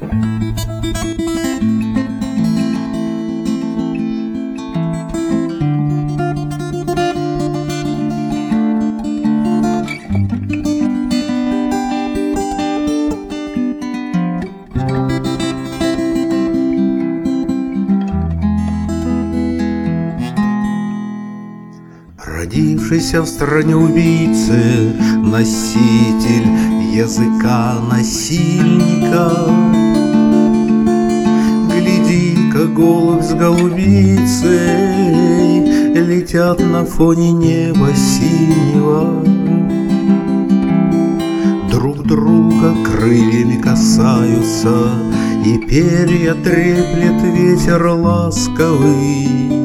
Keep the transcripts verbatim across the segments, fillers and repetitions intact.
Родившийся в стране убийцы, носитель языка насильника. Гляди-ка, голубь с голубицей летят на фоне неба синего. Друг друга крыльями касаются, и перья треплет ветер ласковый.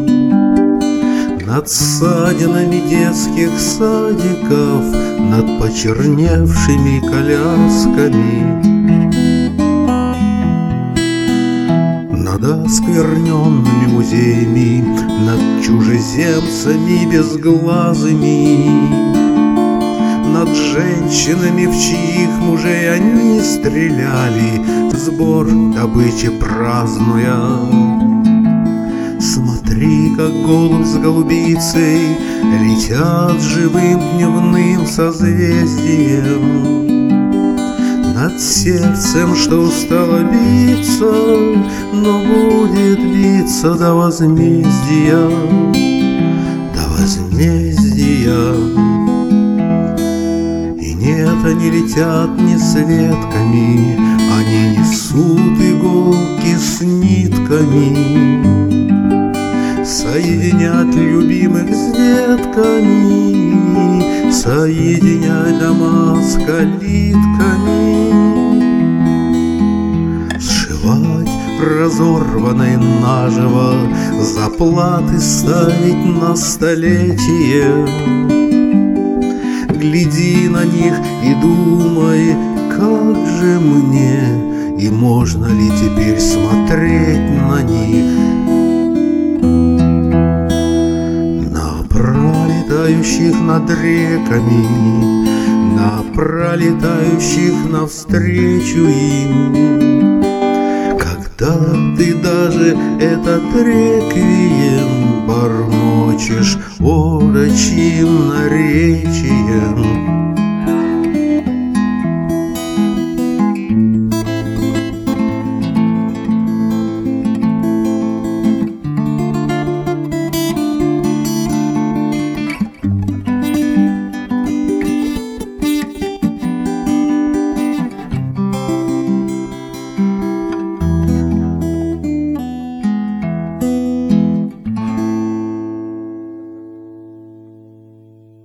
Над ссадинами детских садиков, над почерневшими колясками, над оскверненными музеями, над чужеземцами безглазыми, над женщинами, в чьих мужей они стреляли, сбор добычи празднуя. Смотри, как голубь с голубицей летят живым дневным созвездием над сердцем, что устало биться, но будет биться до возмездия, до возмездия. И нет, они летят не с ветками, они несут иголки с нитками, соединять любимых с детками, соединять дома с калитками, сшивать разорванное наживо, заплаты ставить на столетие. Гляди на них и думай, как же мне, и можно ли теперь смотреть на них. Пролетающих над реками, на пролетающих навстречу им. Когда ты даже этот реквием бормочешь орочьим наречием,